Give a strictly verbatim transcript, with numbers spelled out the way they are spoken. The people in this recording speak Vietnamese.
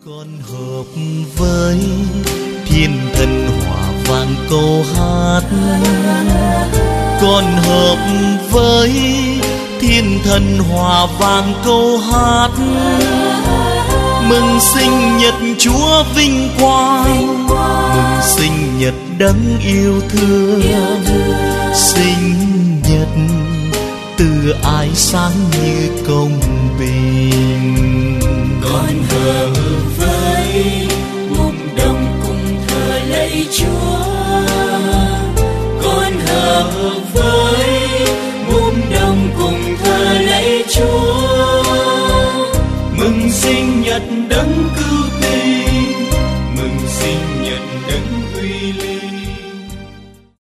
Con hợp với thiên thần hòa vang câu hát, con hợp với thiên thần hòa vang câu hát, mừng sinh nhật Chúa vinh quang, mừng sinh nhật đấng yêu thương, sinh nhật từ ái sáng như công bình. Con hợp với mùng đồng cùng thờ lạy Chúa,